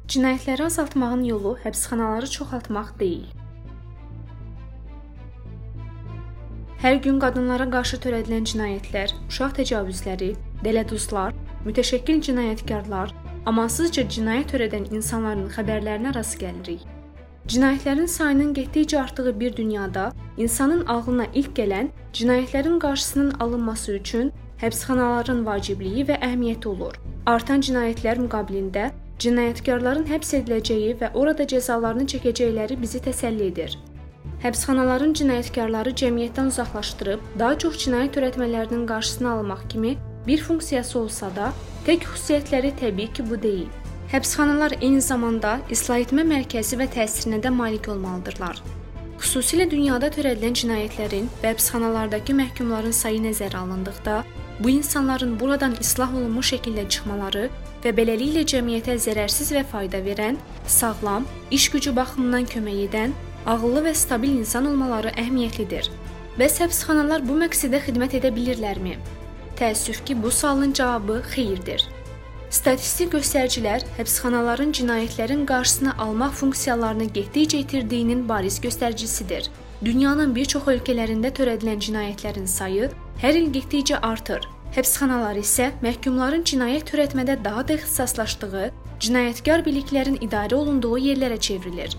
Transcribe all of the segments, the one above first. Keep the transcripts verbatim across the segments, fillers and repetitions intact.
Cinayətləri azaltmağın yolu həbsxanaları çoxaltmaq deyil. Hər gün qadınlara qarşı törədilən cinayətlər, uşaq təcavüzləri, dələduzlar, mütəşəkkil cinayətkarlar, amansızca cinayət törədən insanların xəbərlərinə rast gəlirik. Cinayətlərin sayının getdikcə artdığı bir dünyada insanın ağlına ilk gələn cinayətlərin qarşısının alınması üçün həbsxanaların vacibliyi və əhəmiyyəti olur. Artan cinayətlər müqabilində cinayətkarların həbs ediləcəyi və orada cəzalarını çəkəcəkləri bizi təsəlli edir. Həbsxanaların cinayətkarları cəmiyyətdən uzaqlaşdırıb, daha çox cinayət törətmələrinin qarşısını almaq kimi bir funksiyası olsa da, tək xüsusiyyətləri təbii ki, bu deyil. Həbsxanalar eyni zamanda islahetmə mərkəzi və təsirinə də malik olmalıdırlar. Xüsusilə dünyada törədilən cinayətlərin və həbsxanalardakı məhkumların sayı nəzərə alındıqda, bu insanların buradan islah olunmuş şəkildə çıxmaları və beləliklə cəmiyyətə zərərsiz və fayda verən, sağlam, iş gücü baxımından kömək edən, ağıllı və stabil insan olmaları əhəmiyyətlidir. Bəs həbsxanalar bu məqsədə xidmət edə bilirlərmi? Təəssüf ki, bu sualın cavabı xeyirdir. Statistik göstəricilər həbsxanaların cinayətlərin qarşısını almaq funksiyalarını getdikcə itirdiyinin bariz göstəricisidir. Dünyanın bir çox ölkələrində törədilən cinayətlərin sayı hər il getdikcə artır. Həbsxanalar isə məhkumların cinayət törətmədə daha da ixtisaslaşdığı, cinayətkar biliklərin idarə olunduğu yerlərə çevrilir.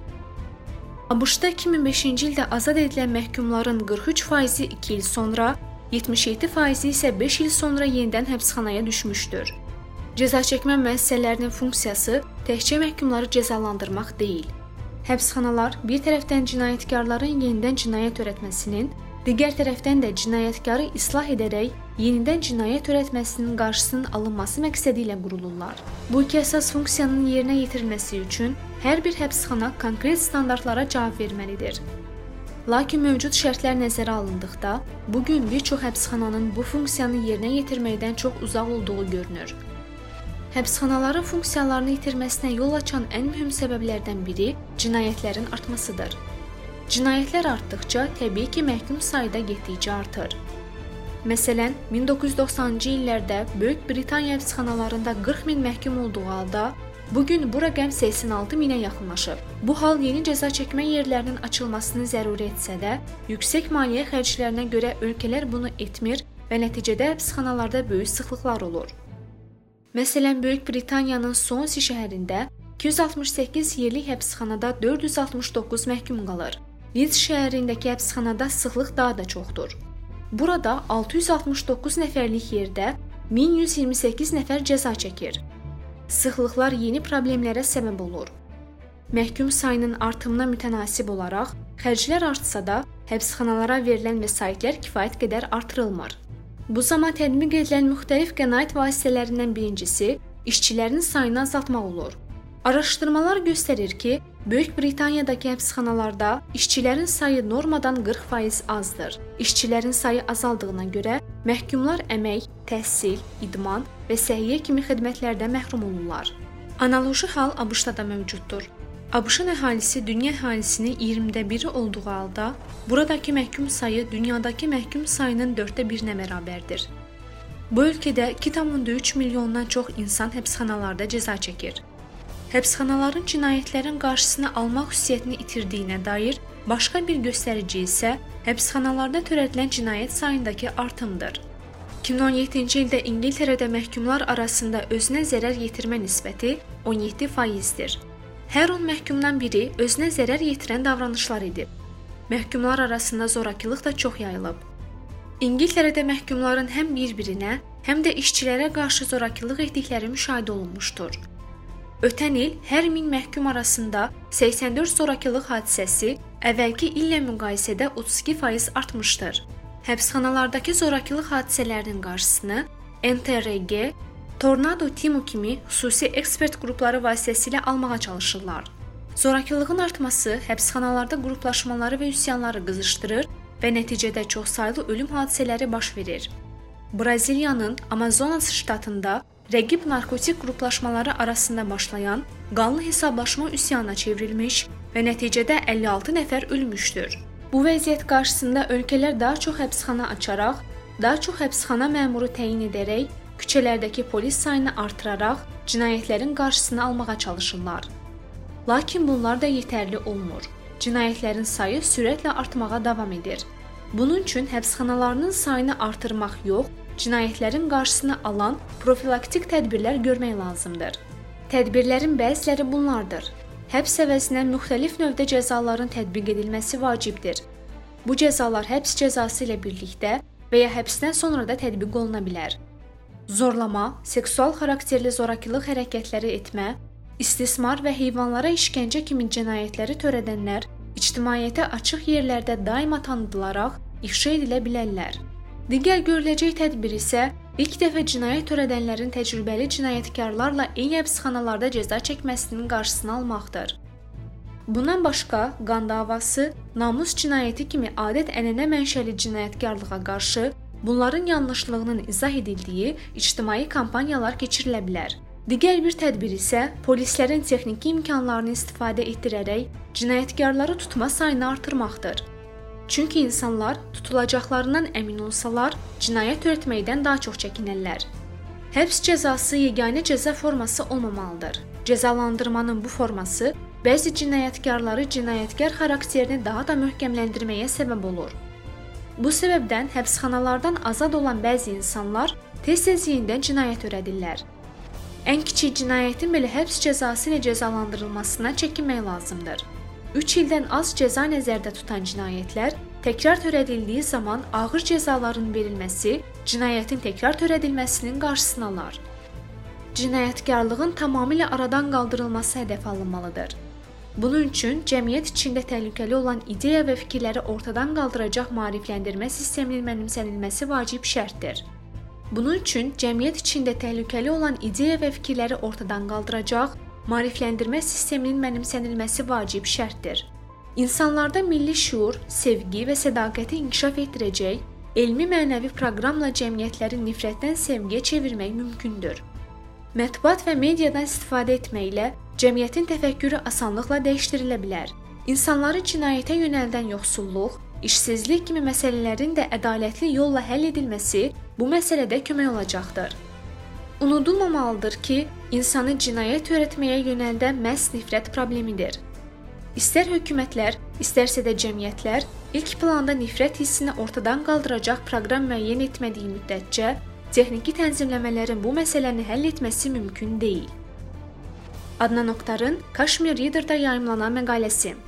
ABŞ-da iki min beşinci ildə azad edilən məhkumların qırx üç faizi iki il sonra, yetmiş yeddi faizi isə beş il sonra yenidən həbsxanaya düşmüşdür. Cəza çəkmə müəssisələrinin funksiyası təkcə məhkumları cəzalandırmaq deyil. Həbsxanalar bir tərəfdən cinayətkarların yenidən cinayət törətməsinin, digər tərəfdən də cinayətkarı islah edərək yenidən cinayət törətməsinin qarşısının alınması məqsədi ilə qurulurlar. Bu iki əsas funksiyanın yerinə yetirilməsi üçün hər bir həbsxana konkret standartlara cavab verməlidir. Lakin mövcud şərtlər nəzərə alındıqda, bugün bir çox həbsxananın bu funksiyanı yerinə yetirməkdən çox uzaq olduğu görünür. Həbsxanaların funksiyalarını itirməsinə yol açan ən mühüm səbəblərdən biri cinayətlərin artmasıdır. Cinayətlər artdıqca təbii ki, məhkum sayı da getdikcə artır. Məsələn, min doqquz yüz doxsanıncı illərdə Böyük Britaniya həbsxanalarında qırx min məhkum olduğu halda, bugün bu rəqəm səksən altı minə yaxınlaşıb. Bu hal yeni cəza çəkmə yerlərinin açılmasını zəruri etsə də, yüksək maliyyə xərclərinə görə ölkələr bunu etmir və nəticədə həbsxanalarda böyük sıxlıqlar olur. Məsələn, Böyük Britaniyanın Swansea şəhərində iki yüz altmış səkkiz yerlik həbsxanada dörd yüz altmış doqquz məhkum qalır. Leeds şəhərindəki həbsxanada sıxlıq daha da çoxdur. Burada altı yüz altmış doqquz nəfərlik yerdə min yüz iyirmi səkkiz nəfər cəza çəkir. Sıxlıqlar yeni problemlərə səbəb olur. Məhkum sayının artımına mütənasib olaraq, xərclər artsa da, həbsxanalara verilən vəsaitlər kifayət qədər artırılmır. Bu zaman tətbiq edilən müxtəlif qənaət vasitələrindən birincisi işçilərin sayını azaltmaq olur. Araşdırmalar göstərir ki, Böyük Britaniyadakı həbsxanalarda işçilərin sayı normadan qırx faiz azdır. İşçilərin sayı azaldığına görə məhkumlar əmək, təhsil, idman və səhiyyə kimi xidmətlərdən məhrum olurlar. Analoji hal ABŞ-da da mövcuddur. ABŞ-ın əhalisi dünya əhalisinin iyirmidə biri olduğu halda, buradakı məhkum sayı dünyadakı məhkum sayının dörddə birinə bərabərdir. Bu ölkədə iki tam üç milyondan çox insan həbsxanalarda cəza çəkir. Həbsxanaların cinayətlərin qarşısını almaq xüsusiyyətini itirdiyinə dair başqa bir göstərici isə həbsxanalarda törədilən cinayət sayındakı artımdır. iki min on yeddinci ildə İngiltərədə məhkumlar arasında özünə zərər yetirmə nisbəti on yeddi faizdir. Hər on məhkumdan biri özünə zərər yetirən davranışlar edib. Məhkumlar arasında zorakılıq da çox yayılıb. İngiltərədə məhkumların həm bir-birinə, həm də işçilərə qarşı zorakılıq etdikləri müşahidə olunmuşdur. Ötən il hər min məhkum arasında səksən dörd zorakılıq hadisəsi əvvəlki illə müqayisədə otuz iki faiz artmışdır. Həbsxanalardakı zorakılıq hadisələrinin qarşısını N T R G, Tornado Timu kimi xüsusi ekspert qrupları vasitəsilə almağa çalışırlar. Zorakılığın artması həbsxanalarda qruplaşmaları və üsyanları qızışdırır və nəticədə çoxsaylı ölüm hadisələri baş verir. Braziliyanın Amazonas ştatında rəqib narkotik qruplaşmaları arasında başlayan qanlı hesablaşma üsyana çevrilmiş və nəticədə əlli altı nəfər ölmüşdür. Bu vəziyyət qarşısında ölkələr daha çox həbsxana açaraq, daha çox həbsxana məmuru təyin edərək, küçələrdəki polis sayını artıraraq cinayətlərin qarşısını almağa çalışırlar. Lakin bunlar da yetərli olmur. Cinayətlərin sayı sürətlə artmağa davam edir. Bunun üçün həbsxanalarının sayını artırmaq yox, cinayətlərin qarşısını alan profilaktik tədbirlər görmək lazımdır. Tədbirlərin bəziləri bunlardır. Həbs əvəzinə müxtəlif növdə cəzaların tətbiq edilməsi vacibdir. Bu cəzalar həbs cəzası ilə birlikdə və ya həbsdən sonra da tətbiq oluna bilər. Zorlama, seksual xarakterli zorakılıq hərəkətləri etmə, istismar və heyvanlara işgəncə kimi cinayətləri törədənlər ictimaiyyətə açıq yerlərdə daima tanıdılaraq ifşa edilə bilərlər. Digər görüləcək tədbir isə ilk dəfə cinayət törədənlərin təcrübəli cinayətkarlarla eyni həbsxanalarda cəza çəkməsinin qarşısını almaqdır. Bundan başqa, qan davası, namus cinayəti kimi adət-ənənə mənşəli cinayətkarlığa qarşı bunların yanlışlığının izah edildiyi ictimai kampanyalar keçirilə bilər. Digər bir tədbir isə polislərin texniki imkanlarını istifadə etdirərək cinayətkarları tutma sayını artırmaqdır. Çünki insanlar tutulacaqlarından əmin olsalar, cinayət törətməkdən daha çox çəkinərlər. Həbs cəzası yeganə cəza forması olmamalıdır. Cəzalandırmanın bu forması bəzi cinayətkarları cinayətkar xarakterini daha da möhkəmləndirməyə səbəb olur. Bu səbəbdən həbsxanalardan azad olan bəzi insanlar tez-tez yenidən cinayət törədirlər. Ən kiçik cinayətin belə həbs cəzası ilə cəzalandırılmasına çəkinmək lazımdır. üç ildən az cəza nəzərdə tutan cinayətlər təkrar törədildiyi zaman ağır cəzaların verilməsi cinayətin təkrar törədilməsinin qarşısını alar. Cinayətkarlığın tamamilə aradan qaldırılması hədəf alınmalıdır. Bunun üçün cəmiyyət içində təhlükəli olan ideya və fikirləri ortadan qaldıracaq maarifləndirmə sisteminin mənimsənilməsi vacib şərtdir. Bunun üçün cəmiyyət içində təhlükəli olan ideya və fikirləri ortadan qaldıracaq maarifləndirmə sisteminin mənimsənilməsi vacib şərtdir. İnsanlarda milli şuur, sevgi və sədaqəti inkişaf etdirəcək elmi-mənəvi proqramla cəmiyyətləri nifrətdən sevgiyə çevirmək mümkündür. Mətbuat və mediadan istifadə etməklə cəmiyyətin təfəkkürü asanlıqla dəyişdirilə bilər. İnsanları cinayətə yönəldən yoxsulluq, işsizlik kimi məsələlərin də ədalətli yolla həll edilməsi bu məsələdə kömək olacaqdır. Unudulmamalıdır ki, insanı cinayət törətməyə yönəldən məhz nifrət problemidir. İstər hökumətlər, istərsə də cəmiyyətlər ilk planda nifrət hissini ortadan qaldıracaq proqram müəyyən etmədiyi müddətcə texniki tənzimləmələrin bu məsələni həll etməsi mümkün deyil. Adnan Oktarın Kashmir Reader-da yayımlanan məqaləsi.